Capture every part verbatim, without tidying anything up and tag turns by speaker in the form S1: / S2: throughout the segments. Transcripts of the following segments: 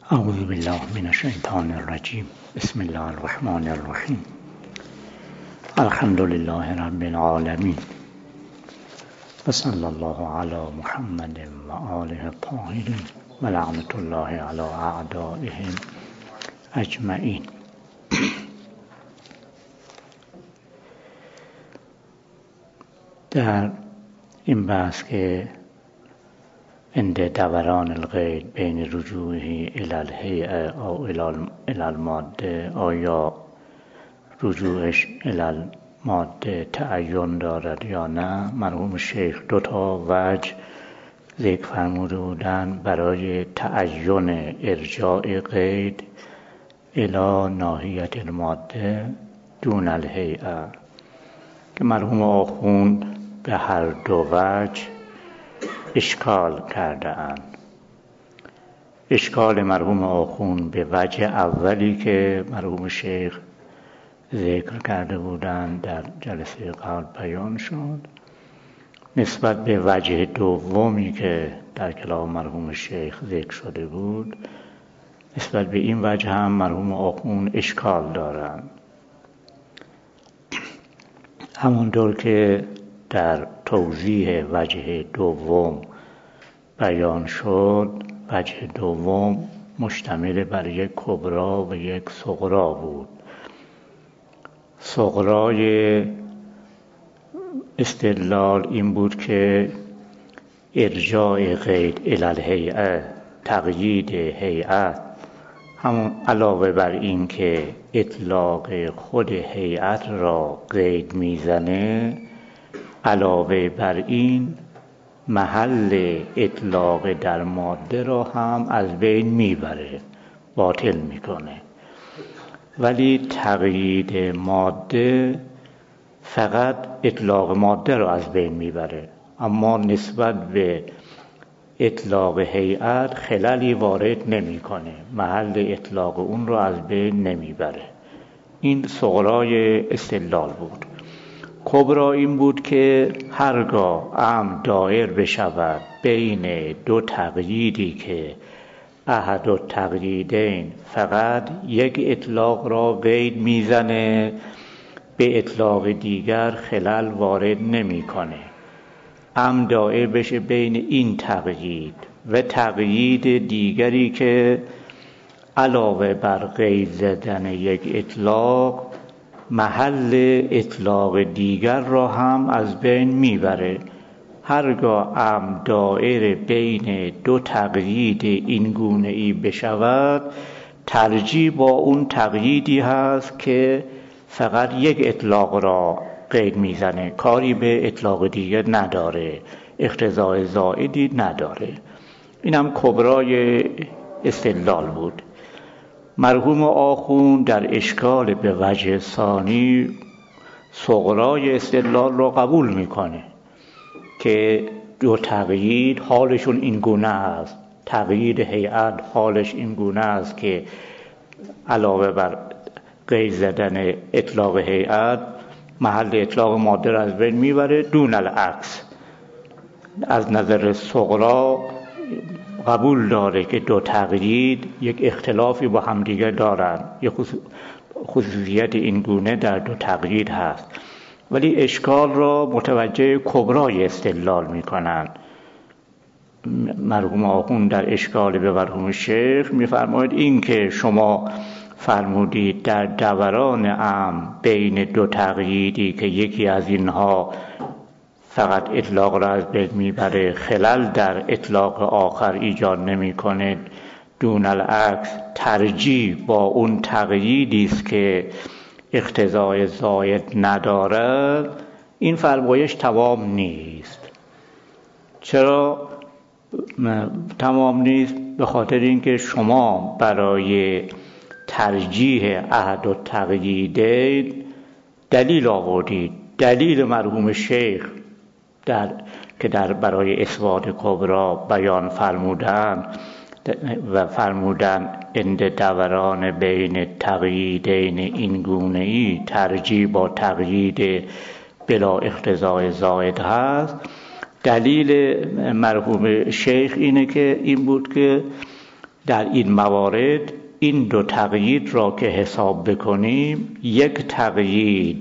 S1: اعوذ بالله من الشیطان الرجیم. بسم الله الرحمن الرحیم. الحمد لله رب العالمین و صلی الله علی محمد و آله الطاهرین و لعنت الله علی اعدائهم اجمعین. در این بحث که عند دوران القید بین رجوعه الی الهیئه او الی الماده، آیا رجوعش الی الماده تعین دارد یا نه، مرحوم شیخ دو تا وجه ذکر فرموده بودند برای تعین ارجاع قید الی ناحیه الماده دون الهیئه، که مرحوم آخوند به هر دو وجه اشکال کرده اند. اشکال مرحوم آخوند به وجه اولی که مرحوم شیخ ذکر کرده بودند در جلسه قبل بیان شد، نسبت به وجه دومی که در کلام مرحوم شیخ ذکر شده بود، نسبت به این وجه هم مرحوم آخوند اشکال دارند. همونطور که در توضیح وجه دوم بیان شد، وجه دوم مشتمل بر یک کبرا و یک صغرا بود. صغرای استدلال این بود که ارجاع قید الی الهیئه، تقیید هیئت، همون علاوه بر این که اطلاق خود هیئت را قید میزنه، علاوه بر این محل اطلاق در ماده را هم از بین میبره، باطل میکنه. ولی تقیید ماده فقط اطلاق ماده را از بین میبره، اما نسبت به اطلاق هیئت خللی وارد نمیکنه، محل اطلاق اون را از بین نمیبره. این صغرای استدلال بود. کبرا این بود که هرگاه امر دایر بشود بین دو تقییدی که احد التقییدین فقط یک اطلاق را قید میزنه، به اطلاق دیگر خلل وارد نمیکنه، امر دایر بشه بین این تقیید و تقیید دیگری که علاوه بر قید زدن یک اطلاق محل اطلاق دیگر را هم از بین میبره. هرگاه امر دایر بین دو تقیید این گونه ای بشود، ترجیح با اون تقییدی هست که فقط یک اطلاق را قید میزنه، کاری به اطلاق دیگر نداره، اقتضای زائدی نداره. این هم کبرای استدلال بود. مرحوم آخوند در اشکال به وجه ثانی صغرای استدلال را قبول میکنه که دو تقیید حالشون این گونه است. تقیید هیئت حالش این گونه است که علاوه بر قید زدن اطلاق هیئت محل اطلاق ماده را از بین میبره، دون العکس. از نظر صغرا قبول داره که دو تقیید یک اختلافی با همدیگه دارن، یک خصوصیت این گونه در دو تقیید هست، ولی اشکال را متوجه کبرای استدلال میکنن. مرحوم آخوند در اشکال به مرحوم شیخ میفرماید این که شما فرمودید در دوران امر بین دو تقییدی که یکی از اینها فقط اطلاق را از بین میبره، خلل در اطلاق آخر ایجاد نمیکنه، دون العکس ترجیح با اون تقییدی است که اقتضای زائد ندارد، این فرمایش تمام نیست. چرا تمام نیست؟ به خاطر اینکه شما برای ترجیح احد التقییدین دلیل آوردید. دلیل مرحوم شیخ در که در برای اثبات کبرا بیان فرمودن و فرمودن عند دوران بین تقییدین این گونه ای ترجیح با تقیید بلا اقتضای زائد هست، دلیل مرحوم شیخ اینه که این بود که در این موارد این دو تقیید را که حساب بکنیم، یک تقیید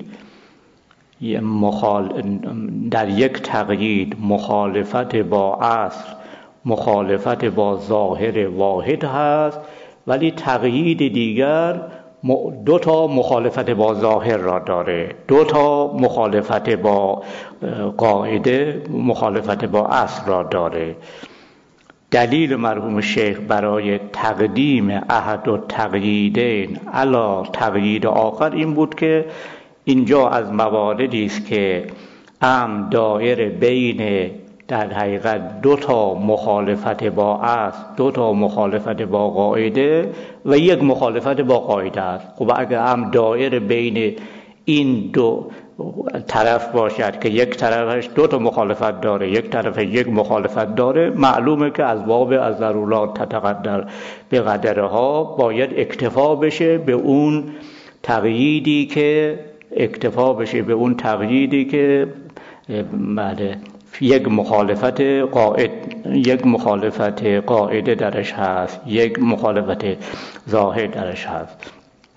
S1: مخال... در یک تقیید مخالفت با اصل، مخالفت با ظاهر واحد هست، ولی تقیید دیگر دو تا مخالفت با ظاهر را داره، دو تا مخالفت با قاعده، مخالفت با اصل را داره. دلیل مرحوم شیخ برای تقدیم احد التقییدین علی تقیید آخر این بود که اینجا از مواردی است که ام دایر بین در حقیقت دو تا مخالفت با اصل، دو تا مخالفت با قاعده و یک مخالفت با قاعده است. خب اگر ام دایر بین این دو طرف باشد که یک طرفش دو تا مخالفت داره، یک طرف یک مخالفت داره، معلومه که از باب از ضرورات تتقدر به قدرها باید اکتفا بشه به اون تقییدی که اکتفا بشه به اون تقییدی که بله یک مخالفت قاعد یک مخالفت قاعده درش هست، یک مخالفت ظاهر درش هست.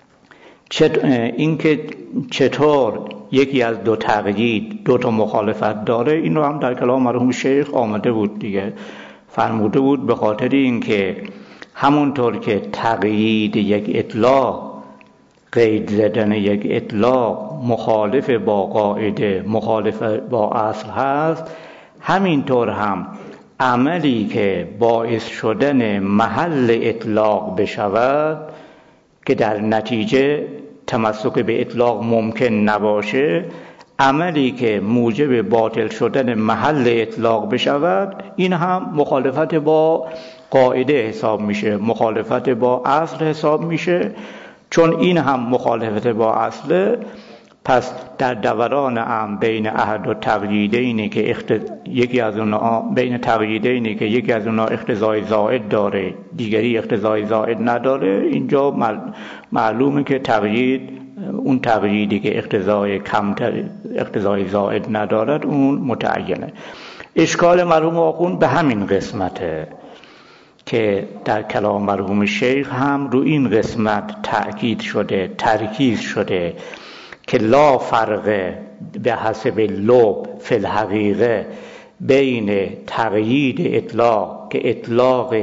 S1: این که چطور یکی از دو تقیید دو تا مخالفت داره، این رو هم در کلام مرحوم شیخ آمده بود دیگه، فرموده بود به خاطر اینکه همونطور که تقیید یک اطلاق، قید زدن یک اطلاق مخالف با قاعده، مخالف با اصل هست، همینطور هم عملی که باعث شدن محل اطلاق بشود که در نتیجه تمسک به اطلاق ممکن نباشه، عملی که موجب باطل شدن محل اطلاق بشود، این هم مخالفت با قاعده حساب میشه، مخالفت با اصل حساب میشه. چون این هم مخالفت با اصله، پس در دوران هم بین احد و تقییدینی که اخت... یکی از اونها بین تقییدینی که یکی از اونها اقتضای زائد داره، دیگری اقتضای زائد نداره، اینجا معلومه که تقیید، اون تقییدی که اقتضای کمتر اقتضای زائد ندارد اون متعینه. اشکال مرحوم آخوند به همین قسمته که در کلام مرحوم شیخ هم رو این قسمت تأکید شده، ترکیز شده که لا فرق به حسب لب فی الحقیقه بین تقیید اطلاق که اطلاق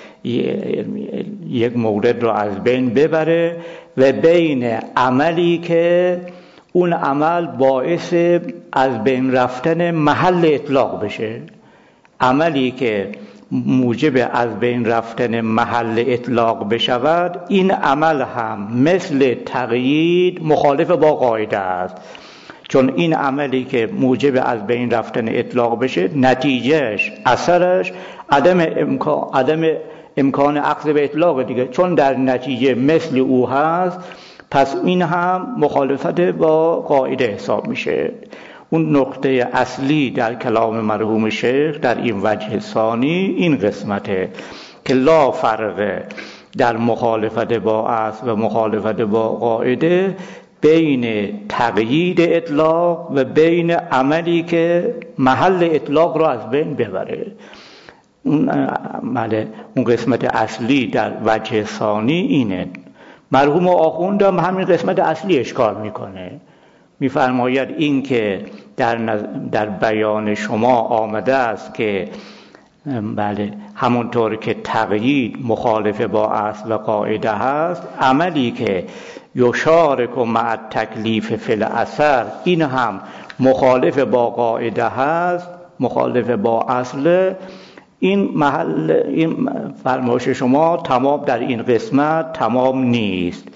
S1: یک مورد رو از بین ببره و بین عملی که اون عمل باعث از بین رفتن محل اطلاق بشه. عملی که موجب از بین رفتن محل اطلاق بشود، این عمل هم مثل تقیید مخالف با قاعده است. چون این عملی که موجب از بین رفتن اطلاق بشه، نتیجهش، اثرش عدم امکان عدم امکان عقد به اطلاق دیگه، چون در نتیجه مثل او هست، پس این هم مخالفت با قاعده حساب میشه. اون نقطه اصلی در کلام مرحوم شیخ در این وجه ثانی این قسمته که لا فرق در مخالفت با اصل و مخالفت با قاعده بین تقیید اطلاق و بین عملی که محل اطلاق را از بین ببره. اون اون قسمت اصلی در وجه ثانی اینه. مرحوم آخوند هم همین قسمت اصلی اشکال میکنه، میفرماید این که در, در بیان شما آمده است که بله همونطور که تقیید مخالف با اصل و قاعده هست، عملی که یشارک مع تکلیف فی الاثر این هم مخالف با قاعده هست، مخالف با اصل. این محل این فرمایش شما تمام در این قسمت تمام نیست.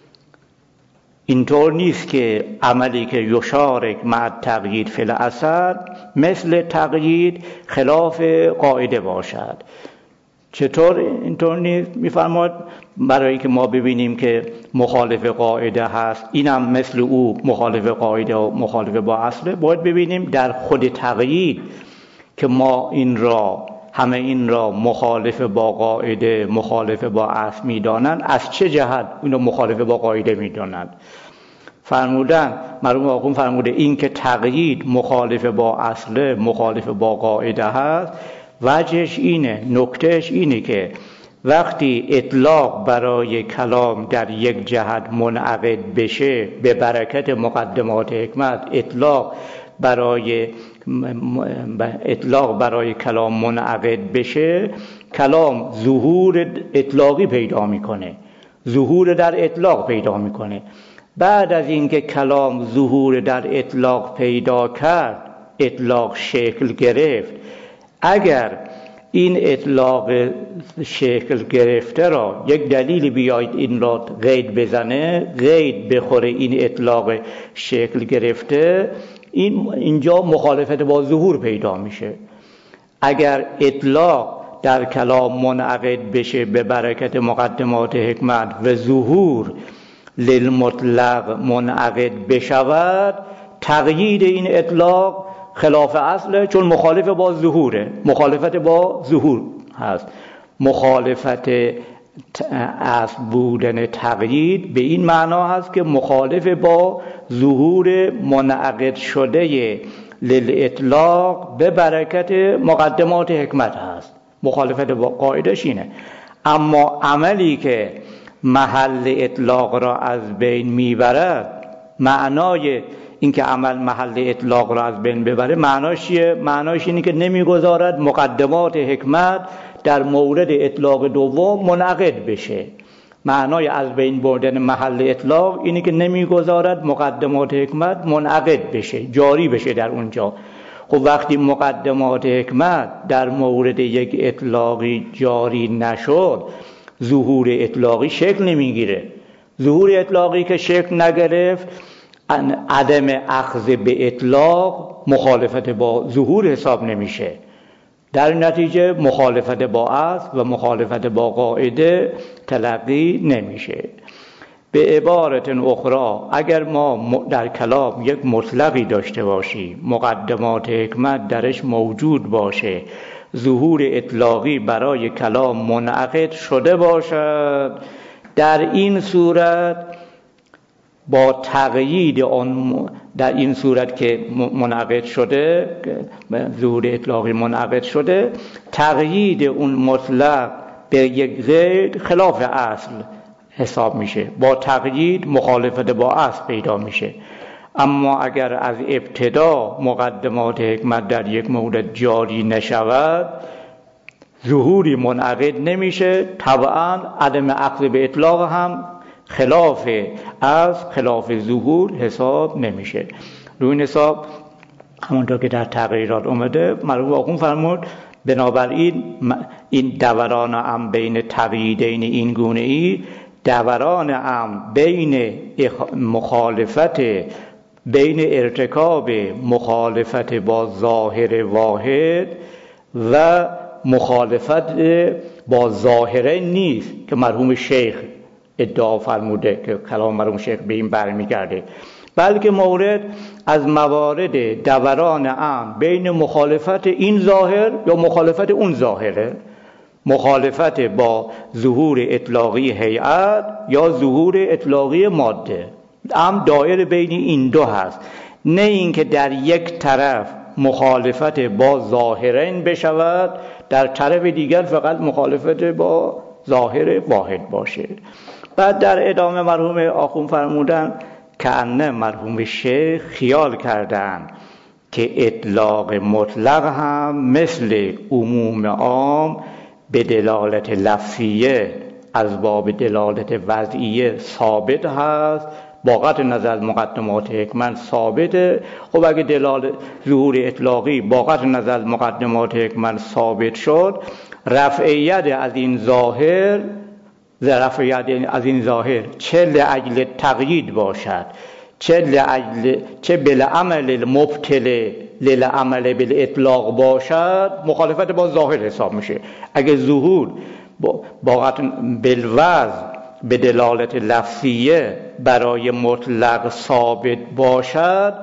S1: اینطور نیست که عملی که یشارک مع تقیید فی الاثر مثل تقیید خلاف قاعده باشد. چطور اینطور نیست؟ میفرماید برای که ما ببینیم که مخالف قاعده هست، اینم مثل او مخالف قاعده و مخالف با اصله، باید ببینیم در خود تقیید که ما این را همه این را مخالف با قاعده، مخالف با اصل میدانند، از چه جهت اینو مخالف با قاعده میدانند؟ فرمودن مرحوم آخوند فرموده این که تقیید مخالف با اصل، مخالف با قاعده هست، وجهش اینه، نکتهش اینه که وقتی اطلاق برای کلام در یک جهت منعقد بشه، به برکت مقدمات حکمت اطلاق برای اطلاق برای کلام منعقد بشه، کلام ظهور اطلاقی پیدا میکنه، ظهور در اطلاق پیدا میکنه. بعد از اینکه کلام ظهور در اطلاق پیدا کرد، اطلاق شکل گرفت، اگر این اطلاق شکل گرفته را یک دلیلی بیاید این را قید بزنه، قید بخوره این اطلاق شکل گرفته، این اینجا مخالفت با ظهور پیدا میشه. اگر اطلاق در کلام منعقد بشه به برکت مقدمات حکمت و ظهور للمطلق منعقد بشود، تقیید این اطلاق خلاف اصله، چون مخالف با ظهوره، مخالفت با ظهور هست. مخالفت اصل بودن تقیید به این معنا هست که مخالف با ظهور منعقد شده للاطلاق به برکت مقدمات حکمت هست. مخالفت با قاعدش اینه. اما عملی که محل اطلاق را از بین میبرد، معنای اینکه عمل محل اطلاق را از بین ببره معناش چیه؟ معناش اینه که نمیگذارد مقدمات حکمت در مورد اطلاق دوم منعقد بشه. معنای از بین بردن محل اطلاق اینه که نمیگذارد مقدمات حکمت منعقد بشه، جاری بشه در اونجا. خب وقتی مقدمات حکمت در مورد یک اطلاقی جاری نشد، ظهور اطلاقی شکل نمیگیره. ظهور اطلاقی که شکل نگرفت، عدم اخذ به اطلاق مخالفت با ظهور حساب نمیشه. در نتیجه مخالفت با اصل و مخالفت با قاعده تلقی نمیشه. به عبارت اخرى، اگر ما در کلام یک مطلقی داشته باشیم، مقدمات حکمت درش موجود باشه، ظهور اطلاقی برای کلام منعقد شده باشد، در این صورت با تقیید آن، در این صورت که منعقد شده، ظهور اطلاقی منعقد شده، تقیید اون مطلق به یک قید خلاف اصل حساب میشه. با تقیید مخالفت با اصل پیدا میشه. اما اگر از ابتدا مقدمات حکمت در یک مورد جاری نشود، ظهوری منعقد نمیشه، طبعا عدم اخذ به اطلاق هم خلاف از خلاف ظهور حساب نمیشه. روی این حساب همونطور که در تغییرات اومده، مرحوم آخوند فرمود بنابراین این دوران ام بین تقییدین این گونه ای، دوران ام بین مخالفت، بین ارتکاب مخالفت با ظاهر واحد و مخالفت با ظاهره نیست که مرحوم شیخ ادعا فرموده که کلام مرحوم شیخ به این برمیگرده، بلکه مورد از موارد دوران ام بین مخالفت این ظاهر یا مخالفت اون ظاهره، مخالفت با ظهور اطلاقی هیئت یا ظهور اطلاقی ماده، ام دایر بین این دو هست. نه اینکه در یک طرف مخالفت با ظاهرین بشود، در طرف دیگر فقط مخالفت با ظاهر واحد باشه. بعد در ادامه مرحوم آخوند فرمودن که انه مرحوم شیخ خیال کردن که اطلاق مطلق هم مثل عموم عام به دلالت لفظیه از باب دلالت وضعیه ثابت هست، با قطع نظر از مقدمات حکمت ثابته. خب اگه دلالت ظهور اطلاقی با قطع نظر از مقدمات حکمت ثابت شد، رفعیت از این ظاهر، رفعیت از این ظاهر چه لأجل تقیید باشد، چه لأجل چه بالعمل المبتل للعمل بالاطلاق باشد، مخالفت با ظاهر حساب میشه. اگه ظهور با قطع بالوضع به دلالت لفظیه برای مطلق ثابت باشد،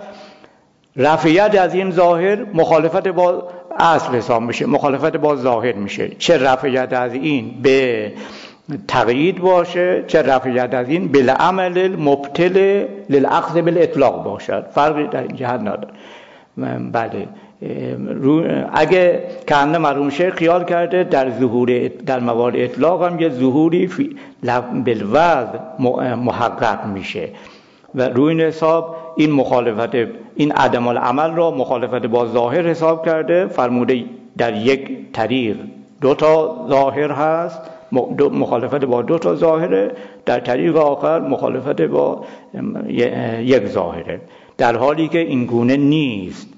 S1: رفعیت از این ظاهر مخالفت با اصل حساب میشه، مخالفت با ظاهر میشه. چه رفعیت از این به تقیید باشه، چه رفعیت از این بالعمل المبتل للاخذ بالاطلاق باشد، فرقی در این جهت نداره. بله، اگه کنه مرحوم شیخ خیال کرده در ظهور در موارد اطلاق هم یه ظهوری بالوضع محقق میشه و روی این حساب این مخالفت این عدم العمل را مخالفت با ظاهر حساب کرده. فرموده در یک طریق دو تا ظاهر هست، مخالفت با دو تا ظاهره، در طریق آخر مخالفت با یک ظاهره، در حالی که این گونه نیست.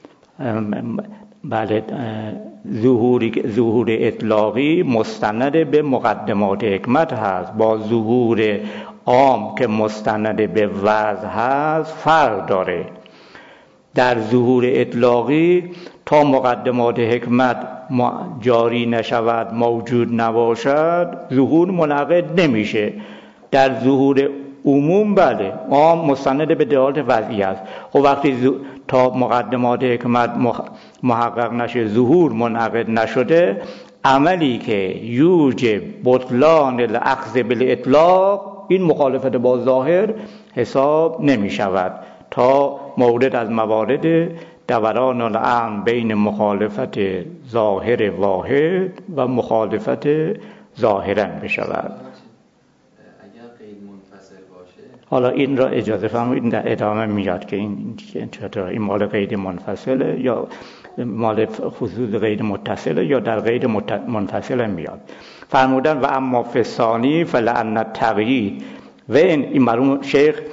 S1: بله، ظهور ظهور اطلاقی مستند به مقدمات حکمت هست، با ظهور عام که مستند به وضع هست فرق داره. در ظهور اطلاقی تا مقدمات حکمت جاری نشود، موجود نباشد، ظهور منعقد نمیشه. در ظهور عموم بله، عام مستند به دلالت وضعی است. خب وقتی ز... تا مقدمات حکمت محقق نشه، ظهور منعقد نشده، عملی که یوجب بطلان الاخذ بالاطلاق این مخالفت با ظاهر حساب نمی شود تا مورد از موارد دوران الامر بین مخالفت ظاهر واحد و مخالفت ظاهرا بشود. حالا این را اجازه فرمایید در ادامه میاد که این چطور این مال غیر منفصله یا مال خصوص غیر متصله یا در غیر منفصله میاد. فرمودن و اما فسانی فلان التقیید و این, این مرحوم شیخ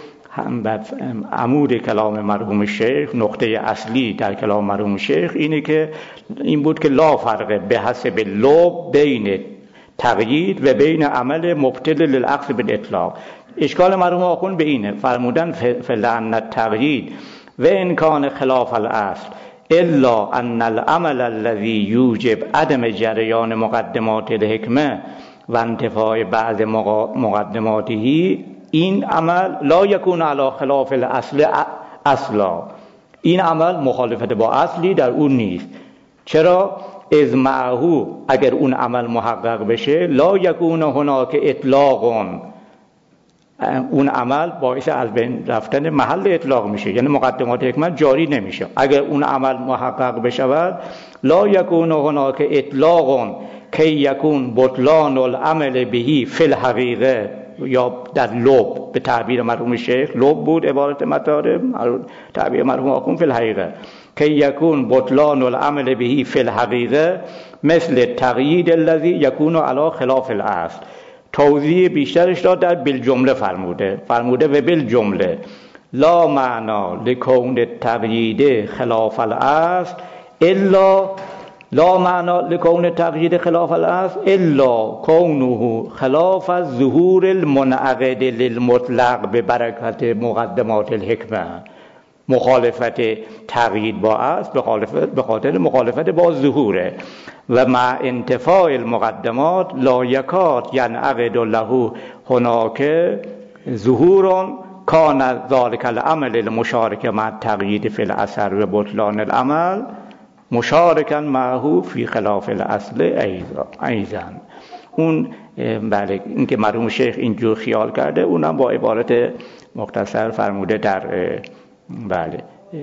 S1: عمود کلام مرحوم شیخ، نقطه اصلی در کلام مرحوم شیخ اینه که این بود که لا فرق به حسب لب بین تقیید و بین عمل مبطل للاخذ بالاطلاق. اشکال مرحوم آخوند به اینه، فرمودن فلان التقیید و ان کان خلاف الاصل الا ان العمل الذي یوجب عدم جریان مقدمات الحکمه و انتفاع بعض مقدماته، این عمل لا یکون علی خلاف الاصل اصلا، این عمل مخالفت با اصلی در اون نیست. چرا؟ از معهو اگر اون عمل محقق بشه لا یکون هناک اطلاق، اون عمل باعث از بین رفتن محل اطلاق میشه، یعنی مقدمات حکمت جاری نمیشه. اگر اون عمل محقق بشود لا یکون هناک اطلاق کی یکون بطلان العمل بهی فی الحقیقه، یا در لب به تعبیر مرحوم شیخ، لب بود عبارت مطالب، تعبیر مرحوم آخوند فی الحقیقه، کی یکون بطلان العمل بهی فی الحقیقه مثل تقیید الذی یکون علی خلاف الاصل. توضیح بیشترش را در بالجمله فرموده فرموده و بالجمله لا معنا لکون التقیید خلاف الاصل الا لا معنا لکون تقیید خلاف الاصل الا کونه خلاف الظهور المنعقد للمطلق به برکت مقدمات الحکمه. مخالفت تقیید با اصل به خاطر مخالفت با ظهوره و مع انتفاع المقدمات لا یکاد ینعقد له هناک ظهور کان ذلک العمل المشارک مع تقیید فی الاثر و بطلان العمل مشارکا معه فی خلاف الاصل ایضا. اون بله، این که مرحوم شیخ اینجور خیال کرده، اونم با عبارت مختصر فرموده در بله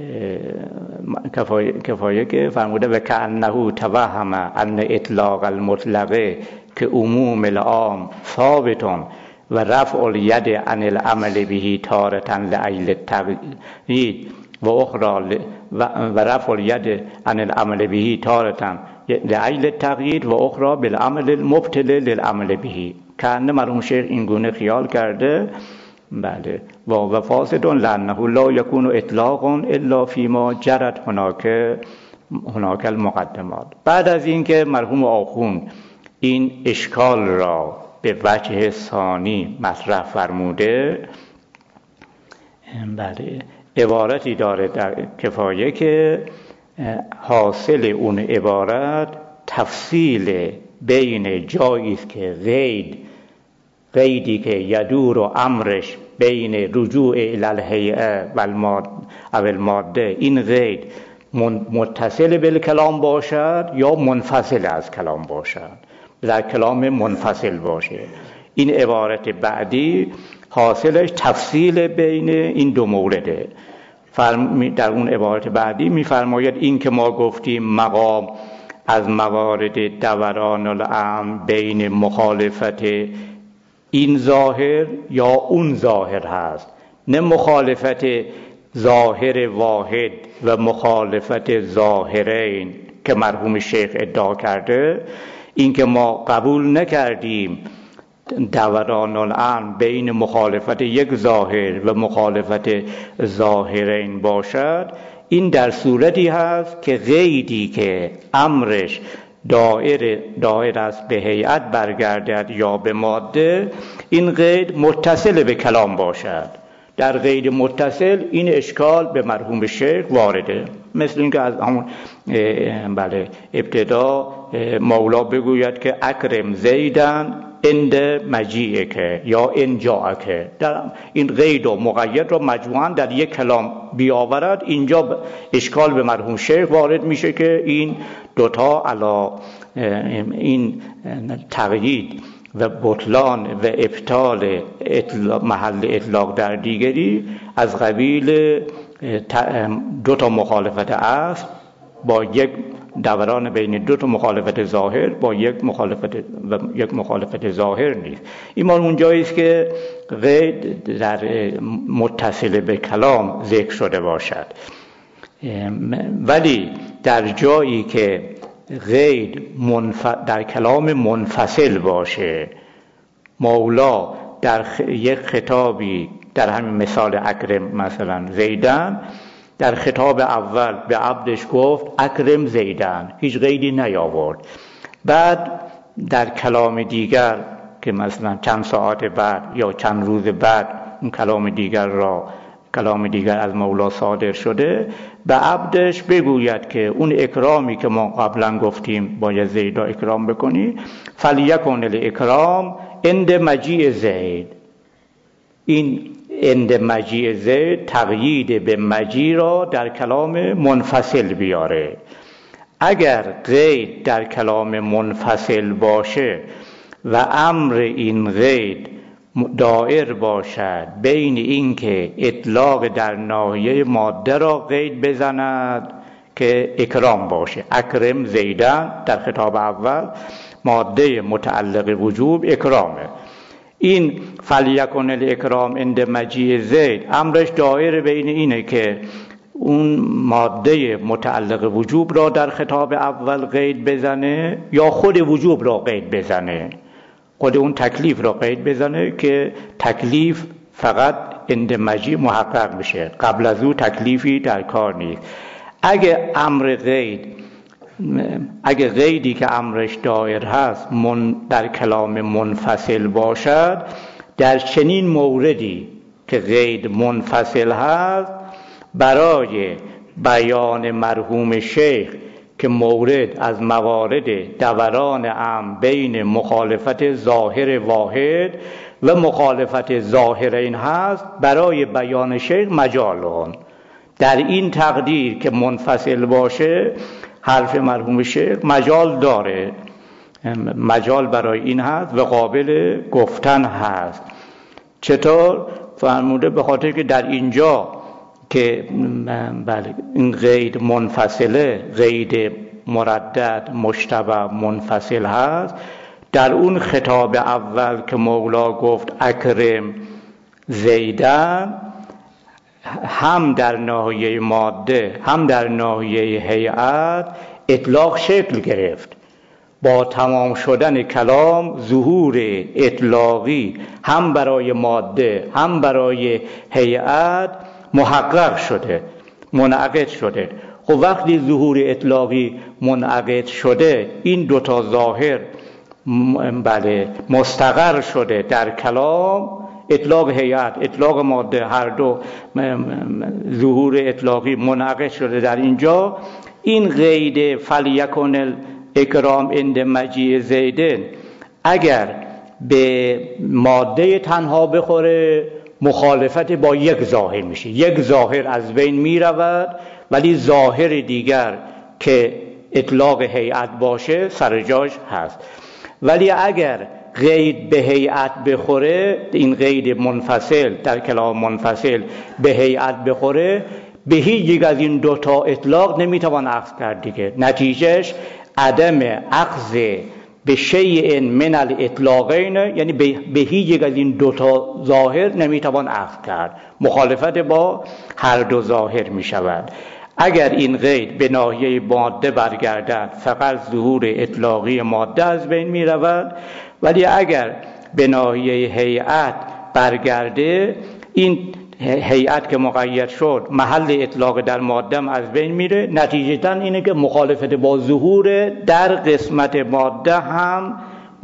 S1: کفایه, کفایه که فرموده و کأنه توهم ان اطلاق المطلقه که عموم العام ثابتون و رفع الید عن العمل به تارة لعیل التقیید و اخرى و رفع الید عن العمل به تارة لعیل التقیید و اخرى بالعمل المبطل للعمل به. کأنه مرحوم شیخ این گونه خیال کرده. بله و فاسد لانه لا یکون اطلاق الا فیما جرت هناک هناک المقدمات. بعد از اینکه مرحوم آخوند این اشکال را به وجه ثانی مطرح فرموده، بله عبارتی داره در کفایه که حاصل اون عبارت تفصیل بین جایی است که قید قیدی که یدور و امرش بین رجوع الی الهیئه و الماده، این قید متصل به کلام باشد یا منفصل از کلام باشد، در کلام منفصل باشه. این عبارت بعدی حاصلش تفصیل بین این دو مورده. در اون عبارت بعدی میفرماید این که ما گفتیم مقام از موارد دوران الامر بین مخالفت این ظاهر یا اون ظاهر هست، نه مخالفت ظاهر واحد و مخالفت ظاهرین که مرحوم شیخ ادعا کرده. این که ما قبول نکردیم دوران الامر بین مخالفت یک ظاهر و مخالفت ظاهرین باشد، این در صورتی هست که قیدی که امرش دائر دائر است به هیئت برگردد یا به ماده، این قید متصل به کلام باشد. در قید متصل این اشکال به مرحوم شیخ وارده، مثل اینکه از همون بله ابتدا مولا بگوید که اکرم زیدن اند مجیئک یا ان جاءک، در این قید و مقید را مجموعاً در یک کلام بیاورد. اینجا اشکال به مرحوم شیخ وارد میشه که این دوتا علا این تقیید و بطلان و ابطال اطلاق محل اطلاق در دیگری از قبیل دو تا مخالفت اصل با یک دوران بین دو تا مخالفت ظاهر با یک مخالفت و یک مخالفت ظاهر نیست. این مال اون جایی است که قید در متصل به کلام ذکر شده باشد، ولی در جایی که قید منف... در کلام منفصل باشه، مولا در خ... یک خطابی در همین مثال اکرم مثلا زیدن، در خطاب اول به عبدش گفت اکرم زیدن، هیچ قیدی نیاورد. بعد در کلام دیگر که مثلا چند ساعت بعد یا چند روز بعد اون کلام دیگر را کلام دیگر از مولا صادر شده، به عبدش بگوید که اون اکرامی که ما قبلا گفتیم باید زیدا اکرام بکنی، فلیکن الاکرام عند مجیء زید. این عند مجیء زید تقیید به مجیء را در کلام منفصل بیاره. اگر قید در کلام منفصل باشه و امر این قید دائر باشد بین این که اطلاق در ناحیه ماده را قید بزند که اکرام باشه، اکرم زیدن در خطاب اول ماده متعلق وجوب اکرامه، این فلیکن الاکرام عند مجیء زید امرش دائر بین اینه که اون ماده متعلق وجوب را در خطاب اول قید بزنه یا خود وجوب را قید بزنه، خود اون تکلیف را قید بزنه که تکلیف فقط عند مجیء محقق بشه، قبل از او تکلیفی در کار نیست. اگه امر قید اگه قیدی که امرش دایر هست من در کلام منفصل باشد، در چنین موردی که قید منفصل هست برای بیان مرحوم شیخ که مورد از موارد دوران امر بین مخالفت ظاهر واحد و مخالفت ظاهرین هست، برای بیان شیخ مجالون، در این تقدیر که منفصل باشه حرف مرحوم شیخ مجال داره، مجال برای این هست و قابل گفتن هست. چطور؟ فرموده به خاطر که در اینجا که بله این قید منفصله، قید مردد مشتبه منفصل هست، در اون خطاب اول که مولا گفت اکرم زیدن، هم در ناحیه ماده هم در ناحیه هیئت اطلاق شکل گرفت. با تمام شدن کلام ظهور اطلاقی هم برای ماده هم برای هیئت محقق شده، منعقد شده. خب وقتی ظهور اطلاقی منعقد شده، این دوتا ظاهر بله مستقر شده در کلام، اطلاق هیئت اطلاق ماده هر دو ظهور اطلاقی منعقد شده در اینجا، این قید فلیکن اکرام عند مجیء زیدن اگر به ماده تنها بخوره مخالفت با یک ظاهر میشه، یک ظاهر از بین میرود ولی ظاهر دیگر که اطلاق هیئت باشه سر جاش هست. ولی اگر قید به هیئت بخوره، این قید منفصل در کلام منفصل به هیئت بخوره، به هیچ یک از این دوتا اطلاق نمیتوان اخذ کرد دیگه. نتیجهش عدم اخذ به شیء من الاطلاقین، یعنی به هیچ یک از این دوتا ظاهر نمیتوان اخذ کرد، مخالفت با هر دو ظاهر میشود. اگر این قید به ناحیه ماده برگردد فقط ظهور اطلاقی ماده از بین می رود، ولی اگر به ناحیه هیئت برگرده این هیئت که مقید شد محل اطلاق در ماده از بین میره. نتیجتاً اینه که مخالفت با ظهور در قسمت ماده هم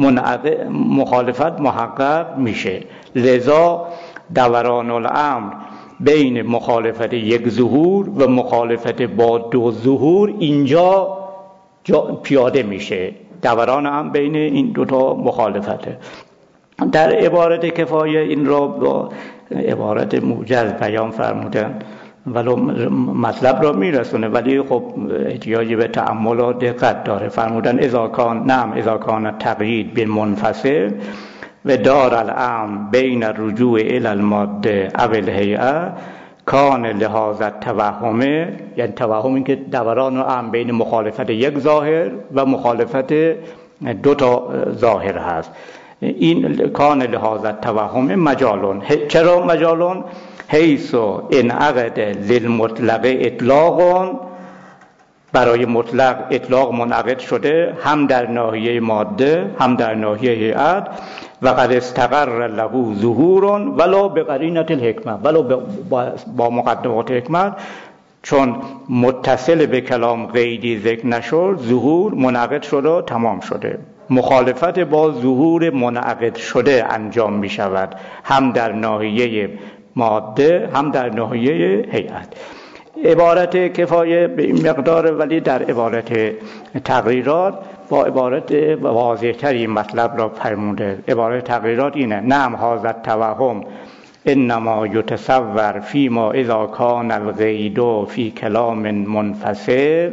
S1: مخالفت محقق میشه. لذا دوران الامر بین مخالفت یک ظهور و مخالفت با دو ظهور اینجا پیاده میشه. دوران امر بین این دوتا مخالفته. در عبارت کفایه این را با عبارت موجز بیان فرمودن، ولو مطلب را میرسونه ولی خب احتیاجی به تأمل و دقت داره. فرمودن اذا کان نعم اذا کان تقیید بالمنفصل و دار الامر بین الرجوع الی الماده او الهیئه کان لحاظ التوهمه، یعنی توهم این که دوران امر بین مخالفت یک ظاهر و مخالفت دو تا ظاهر هست، این کان لحاظ التوهم مجالون. چرا مجالون؟ حیث انعقد للمطلق اطلاق، برای مطلق اطلاق منعقد شده هم در ناحیه ماده هم در ناحیه هیئت، و قد استقر له ظهور ولو بقرینة الحکمه، ولو با مقدمات حکمت، چون متصل به کلام قیدی ذکر نشد ظهور منعقد شده و تمام شده. مخالفت با ظهور منعقد شده انجام می شود هم در ناحیه ماده هم در ناحیه هیئت. عبارت کفایه به این مقدار، ولی در عبارت تقریرات با عبارت واضح تری مطلب را فرموده. عبارت تقریرات اینه: نعم هذا التوهم انما یتصور فیما اذا کان القید فی کلام منفصل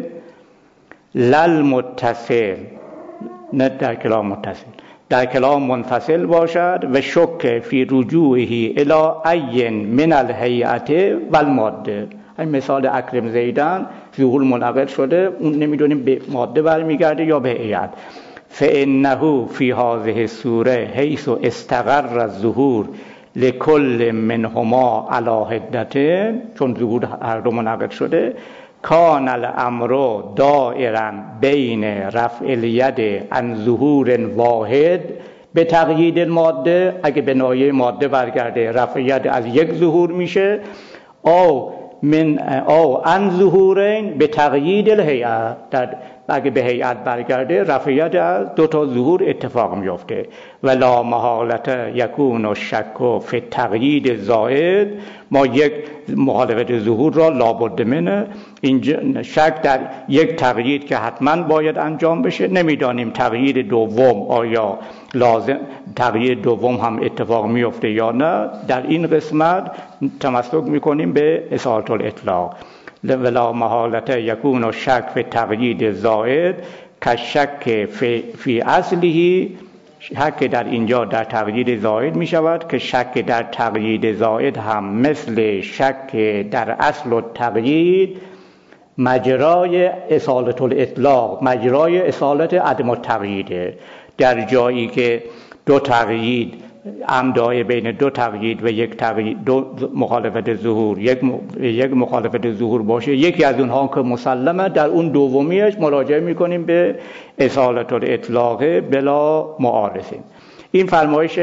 S1: لل متصل، نه در کلام متصل، در کلام منفصل باشد و شک فی رجوعه الی ای من الهیئه و الماده. این مثال اکرم زیدن ظهور منعقد شده، اون نمیدونیم به ماده برمیگرده یا به هیئت. فانه فی هذه الصوره حیث استقر الظهور لکل منهما علی حدته، چون ظهور هر دو منعقد شده، کان الامر دائرا بین رفع الید عن ظهور واحد به تقیید الماده، اگه به ناحیه ماده برگرده رفع ید از یک ظهور میشه، او من او عن ظهورین به تقیید الهیئه، در اگه به هیئت برگرده رفع ید از دو تا ظهور اتفاق میفته. ولا محالت یکون الشک فی تقیید زائد، ما یک مخالفت ظهور را لابد منه، اینجا شک در یک تقیید که حتما باید انجام بشه. نمیدانیم تقیید دوم آیا لازم تقیید دوم هم اتفاق میفته یا نه. در این قسمت تمسک میکنیم به اصالت الاطلاق. ولا محالت یکون الشک فی تقیید زائد که شک فی, فی اصله، شک در اینجا در تقیید زائد می شود که شک در تقیید زائد هم مثل شک در اصل و تقیید مجرای اصالت الاطلاق، مجرای اصالت عدم التقییده. در جایی که دو تقیید امدای بین دو تقیید و یک تقیید، دو مخالفت ظهور، یک یک مخالفت ظهور باشه، یکی از اونها که مسلمه، در اون دومیش مراجعه میکنیم به اصالت الاطلاق بلا معارضه. این فرمایش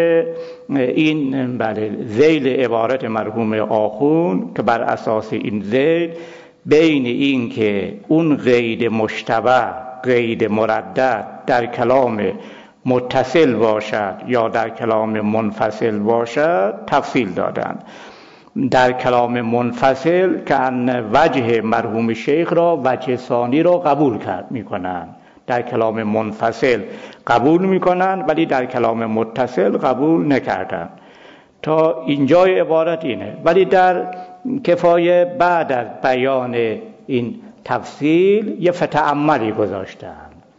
S1: این بله ذیل عبارت مرحوم آخون که بر اساس این ذیل بین این که اون قید مشتبه قید مردد در کلام متصل باشد یا در کلام منفصل باشد تفصیل دادند. در کلام منفصل که ان وجه مرحوم شیخ را وجه ثانی را قبول کرد میکنند، در کلام منفصل قبول میکنند ولی در کلام متصل قبول نکردند. تا اینجای عبارت اینه. ولی در کفایه بعد از بیان این تفصیل یه فتعملی گذاشتن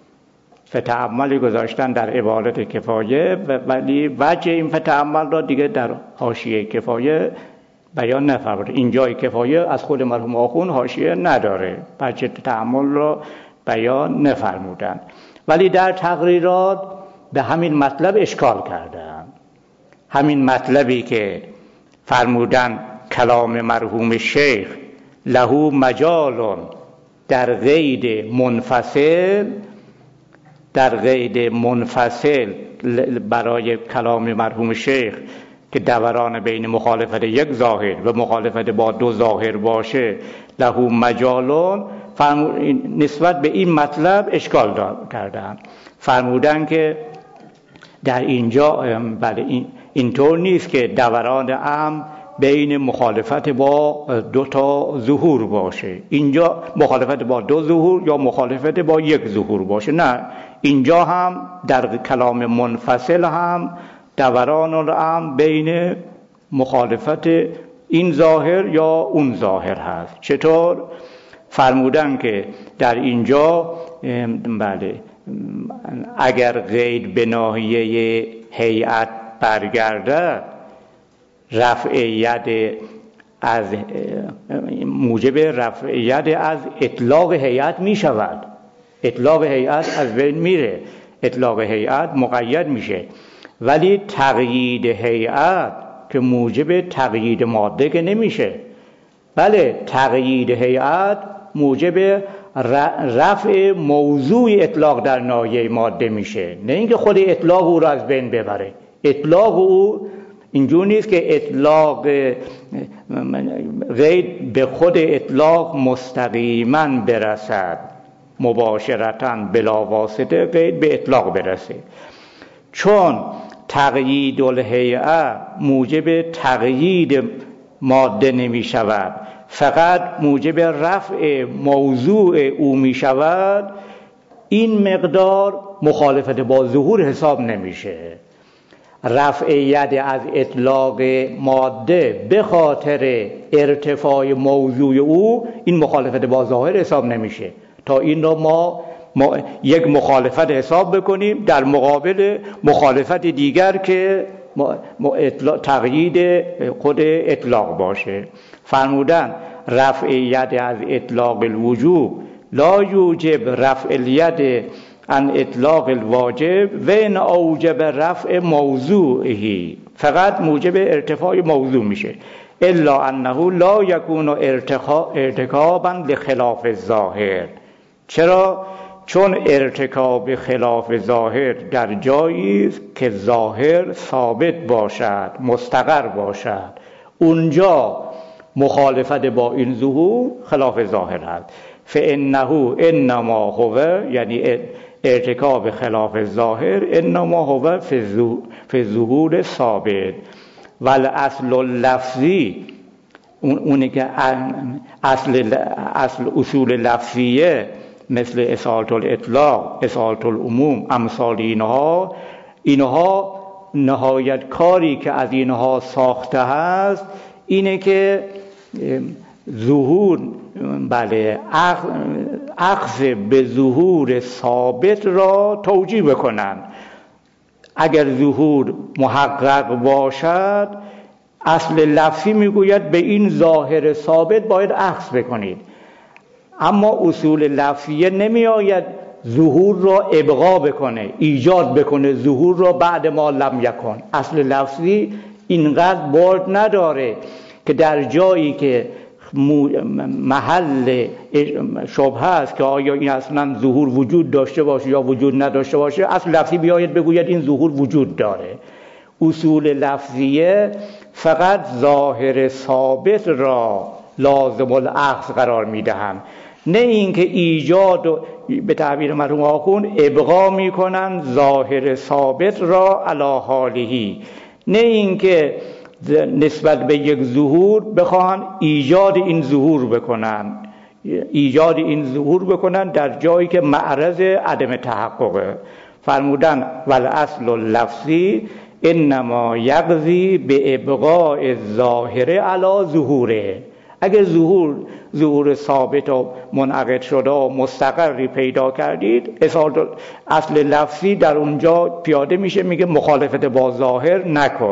S1: فتعملی گذاشتن در عبارت کفایه، ولی وجه این فتعمل را دیگه در حاشیه کفایه بیان نفرموده. اینجای کفایه از خود مرحوم آخوند حاشیه نداره، بچه تأمل را بیان نفرمودن، ولی در تقریرات به همین مطلب اشکال کردن. همین مطلبی که فرمودن کلام مرحوم شیخ له مجال در قید منفصل، در قید منفصل برای کلام مرحوم شیخ که دوران بین مخالفت یک ظاهر و مخالفت با دو ظاهر باشه، له مجال، نسبت به این مطلب اشکال کردن. فرمودن که در اینجا بله این اینطور نیست که دوران امر بین مخالفت با دو تا ظهور باشه، اینجا مخالفت با دو ظهور یا مخالفت با یک ظهور باشه، نه، اینجا هم در کلام منفصل هم دوران الامر بین مخالفت این ظاهر یا اون ظاهر هست. چطور؟ فرمودن که در اینجا بله اگر قید به ناحیه هیئت برگردد، رفع ید از موجب رفع ید از اطلاق هیئت می شود. اطلاق هیئت از بین میره، اطلاق هیئت مقید میشه، ولی تقیید هیئت که موجب تقیید ماده که نمیشه. بله تقیید هیئت موجب رفع موضوع اطلاق در ناحیه ماده میشه، نه اینکه خود اطلاق او را از بین ببره. اطلاق او اینجور نیست که اطلاق قید به خود اطلاق مستقیما برسد، مباشرتاً بلا واسطه قید به اطلاق برسه، چون تقیید الهیئه موجب تقیید ماده نمی شود، فقط موجب رفع موضوع او می شود. این مقدار مخالفت با ظهور حساب نمیشه. رفع ید از اطلاق ماده به خاطر ارتفاع موضوع او، این مخالفت با ظاهر حساب نمیشه. تا این رو ما, ما یک مخالفت حساب بکنیم در مقابل مخالفت دیگر که تقیید خود اطلاق باشه. فرمودن رفع ید از اطلاق الوجوب لا یوجب رفع الید عن اطلاق الواجب و ان اوجب رفع موضوعه، فقط موجب ارتفاع موضوع میشه، الا انه لا یکون ارتکابا لخلاف الظاهر. چرا؟ چون ارتکاب خلاف ظاهر در جایی است که ظاهر ثابت باشد، مستقر باشد، اونجا مخالفت با این ظهور خلاف ظاهر هست. فانه انما هو، یعنی ارتکاب خلاف ظاهر، انما هو فی ظهور ثابت ول اصل اللفظی، اونی که اصل اصل اصول لفظیه مثل اصالت الاطلاق، اصالت العموم، امثال اینها، اینها نهایت کاری که از اینها ساخته هست اینه که ظهور، بله، اخذ به ظهور ثابت را توجیه بکنن. اگر ظهور محقق باشد، اصل لفظی میگوید به این ظاهر ثابت باید اخذ بکنید، اما اصول لفظیه نمی آید ظهور را ابقا بکنه، ایجاد بکنه ظهور را بعد ما لم یکن. اصل لفظی اینقدر برد نداره که در جایی که محل شبهه است که آیا این اصلا ظهور وجود داشته باشه یا وجود نداشته باشه، اصل لفظی بیاید بگوید این ظهور وجود داره. اصول لفظیه فقط ظاهر ثابت را لازم الاخذ قرار میدهند، نه اینکه ایجاد و به تعبیر مرحوم آخوند ابقا میکنن ظاهر ثابت را علی حالهی، نه اینکه نسبت به یک ظهور بخوان ایجاد این ظهور بکنن، ایجاد این ظهور بکنن در جایی که معرض عدم تحققه. فرمودن والاصل اللفظی انما یقضی به ابقاء الظاهر علی ظهوره. اگر ظهور ظهور ثابت و منعقد شده و مستقری پیدا کردید، اصل لفظی در اونجا پیاده میشه، میگه مخالفت با ظاهر نکن.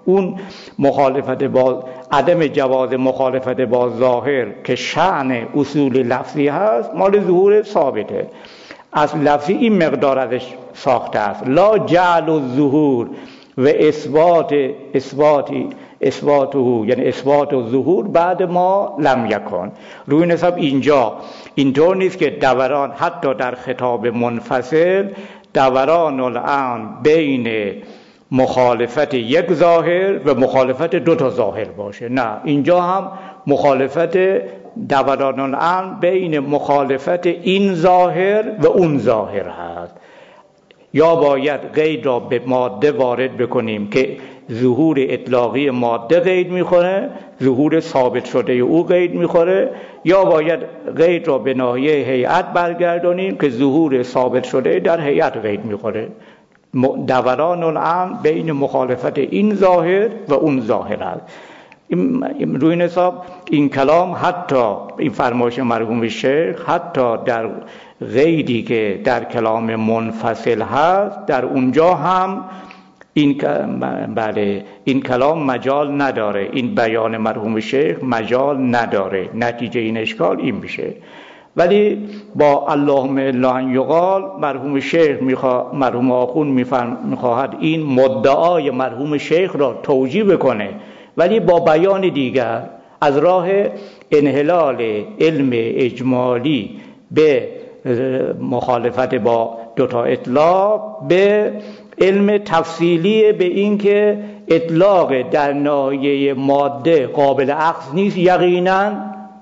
S1: اون مخالفت با عدم جواز مخالفت با ظاهر که شأن اصول لفظی هست مال ظهور ثابته. از لفظی این مقدار ازش ساخته است. لا جعل الظهور و اثبات اثباتی اثباته، یعنی اثبات و ظهور بعد ما لم یکن. روی این حساب اینجا اینطور نیست که دوران حتی در خطاب منفصل دوران الان بین مخالفت یک ظاهر و مخالفت دو تا ظاهر باشه. نه، اینجا هم مخالفت دوران الان بین مخالفت این ظاهر و اون ظاهر هست. یا باید قید را به ماده وارد بکنیم که ظهور اطلاقی ماده قید میخوره، ظهور ثابت شده او قید میخوره، یا باید قید را به ناحیه هیئت برگردانیم که ظهور ثابت شده در هیئت قید میخوره. دوران الان بین مخالفت این ظاهر و اون ظاهر است. روی این حساب این کلام حتی این فرمایش مرحوم شیخ حتی در قیدی که در کلام منفصل هست در اونجا هم این بله این کلام مجال نداره، این بیان مرحوم شیخ مجال نداره. نتیجه این اشکال این میشه. ولی با اللهم الا ان یقال مرحوم شیخ میخوا مرحوم آخوند میخواهد این مدعای مرحوم شیخ را توجیه بکنه، ولی با بیان دیگر از راه انحلال علم اجمالی به مخالفت با دوتا اطلاق به علم تفصیلی، به این که اطلاق در ناحیه ماده قابل اخذ نیست یقینا،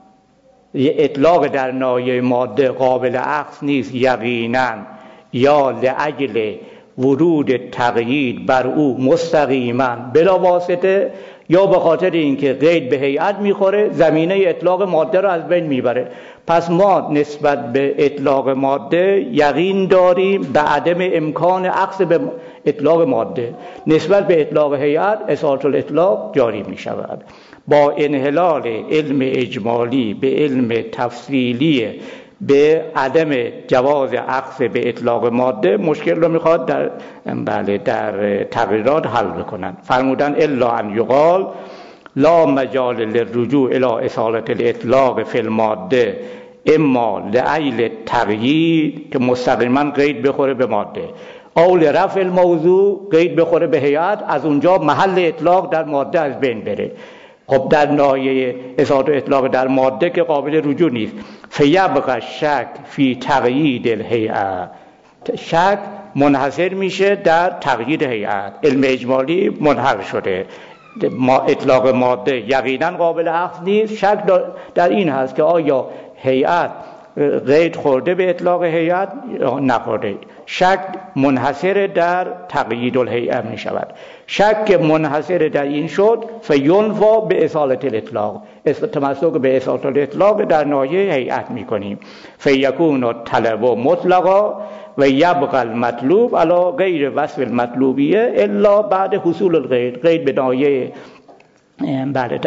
S1: اطلاق در ناحیه ماده قابل اخذ نیست یقینا، یا لأجل ورود تقیید بر او مستقیما بلا واسطه، یا به خاطر اینکه قید به هیئت میخوره زمینه اطلاق ماده رو از بین میبره. پس ما نسبت به اطلاق ماده یقین داریم به عدم امکان اخذ به اطلاق ماده، نسبت به اطلاق هیئت اصالت الاطلاق جاری میشود. با انحلال علم اجمالی به علم تفصیلی به عدم جواز اخذ به اطلاق ماده مشکل رو میخواد در بله در تغییرات حل بکنن. فرمودن الا ان یقال لا مجال للرجوع الى اصالت الاطلاق فی الماده اما لعیل تغییر که مستقیما قید بخوره به ماده، او لرفع الموضوع قید بخوره به هیئت، از اونجا محل اطلاق در ماده از بین بره. خب در ناحیه اصالت اطلاق در ماده که قابل رجوع نیست. فیبقى شک فی تقیید الهیئه، شک منحصر میشه در تقیید هیئت. علم اجمالی منحل شده، ما اطلاق ماده یقینا قابل اخذ نیست. شک در این هست که آیا هیئت قید خورده به اطلاق هیئت یا نخورده. شک منحصر در تقیید الهیئه می شود. شک منحصر در این شد فینفا به اصالت الاطلاق، تمسک به اصالت الاطلاق در ناحیه هیئت می کنیم. فیکون الطلب مطلقا و یبقى المطلوب علی غیر وصف المطلوبیه الا بعد حصول القید. قید به ناحیه بله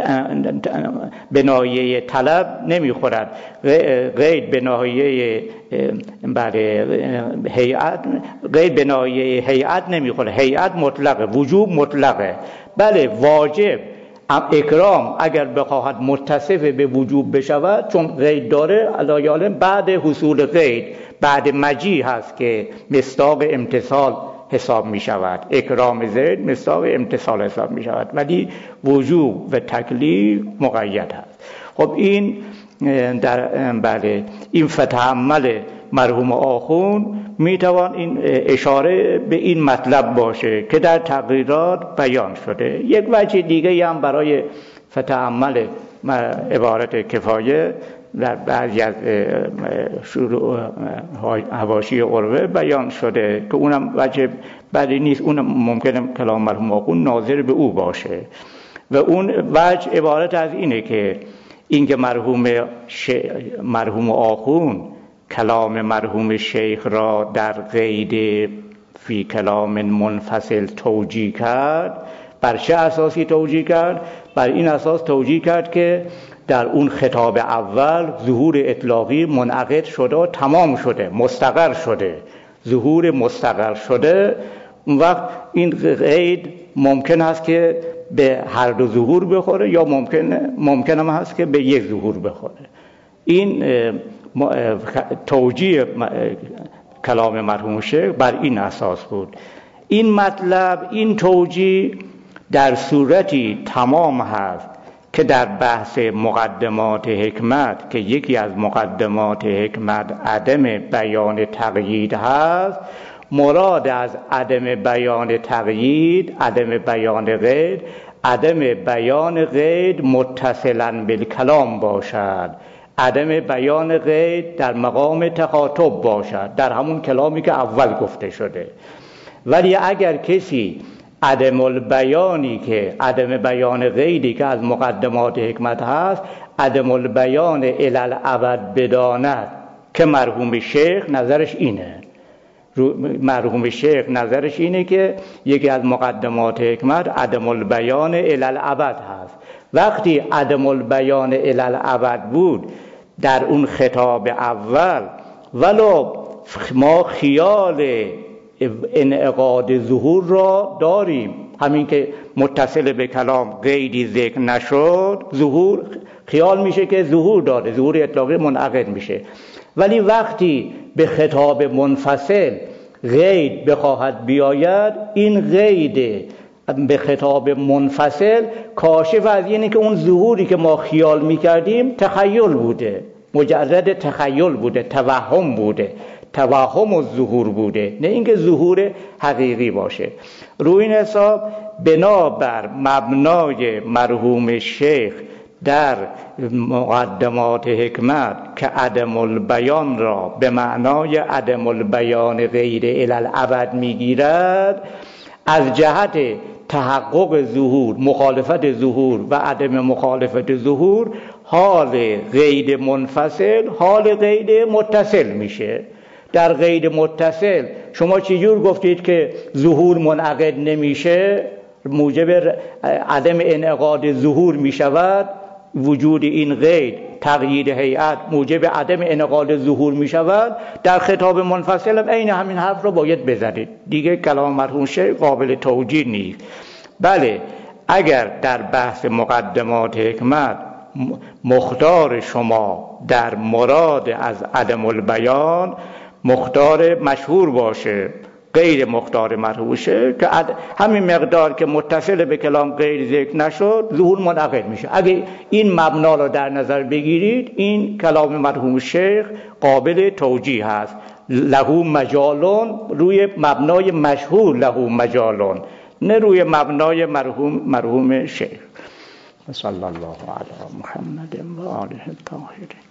S1: به ناحیه طلب نمیخورد، قید به ناحیه بله هیئت، قید به ناحیه هیئت نمیخوره. هیئت مطلقه، وجوب مطلقه. بله واجب اکرام اگر بخواهد متصف به وجوب بشود چون قید داره علایال بعد حصول قید، بعد مجیء هست که مصداق امتثال حساب می شود. اکرام زید مصداق امتثال حساب می شود، ولی وجوب و تکلیف مقید هست. خب این در بله این فتحمل مرحوم آخوند می توان این اشاره به این مطلب باشه که در تقریرات بیان شده. یک وجه دیگه هم برای فتحمل عبارت کفایه در بعضی از شروع حواشی عروه بیان شده که اونم وجه بدی نیست، اونم ممکنه کلام مرحوم آخوند ناظر به او باشه. و اون وجه عبارت از اینه که اینکه مرحوم ش... مرحوم آخوند کلام مرحوم شیخ را در قید فی کلام منفصل توجیه کرد، بر چه اساسی توجیه کرد؟ بر این اساس توجیه کرد که در اون خطاب اول ظهور اطلاقی منعقد شده، تمام شده، مستقر شده، ظهور مستقر شده. اون وقت این قید ممکن است که به هر دو ظهور بخوره یا ممکنه ممکن هم هست که به یک ظهور بخوره. این توجیه کلام مرحوم شیخ بر این اساس بود. این مطلب، این توجیه در صورتی تمام هست که در بحث مقدمات حکمت، که یکی از مقدمات حکمت عدم بیان تقیید هست، مراد از عدم بیان تقیید، عدم بیان قید، عدم بیان قید متصلاً بالکلام باشد، عدم بیان قید در مقام تخاطب باشد، در همون کلامی که اول گفته شده. ولی اگر کسی عدم البیانی که عدم بیان قیدی که از مقدمات حکمت هست، عدم البیان الی الابد بداند، که مرحوم شیخ نظرش اینه، مرحوم شیخ نظرش اینه که یکی از مقدمات حکمت عدم البیان الی الابد هست. وقتی عدم البیان الی الابد بود در اون خطاب اول، ولو ما خیال انعقاد ظهور را داریم، همین که متصل به کلام قیدی ذکر نشد، ظهور خیال میشه که ظهور داره، ظهور اطلاقی منعقد میشه. ولی وقتی به خطاب منفصل قید بخواهد بیاید، این قید به خطاب منفصل کاشف از اینه که اون ظهوری که ما خیال میکردیم تخیل بوده، مجرد تخیل بوده، توهم بوده، توهم و ظهور بوده، نه اینکه ظهور حقیقی باشه. روی این حساب بنابر مبنای مرحوم شیخ در مقدمات حکمت که عدم البیان را به معنای عدم البیان غیر الی الابد میگیرد، از جهت تحقق ظهور، مخالفت ظهور و عدم مخالفت ظهور، حال قید منفصل حال قید متصل میشه. در قید متصل شما چجور گفتید که ظهور منعقد نمیشه، موجب عدم انعقاد ظهور میشود؟ وجود این قید تقیید هیئت موجب عدم انعقاد ظهور میشود. در خطاب منفصل هم عین همین حرف رو باید بزنید دیگه. کلام مرحوم شیخ قابل توجیه نیست. بله، اگر در بحث مقدمات حکمت مختار شما در مراد از عدم البیان مختار مشهور باشه، غیر مختار مرحوم شیخ که همین مقدار که متصل به کلام غیر ذکر نشد ظهور منعقد میشه، اگه این مبنا رو در نظر بگیرید، این کلام مرحوم شیخ قابل توجیه هست. له مجالون، روی مبنای مشهور له مجالون، نه روی مبنای مرحوم مرحوم شیخ. صلی الله علی محمد و آله الطاهرین.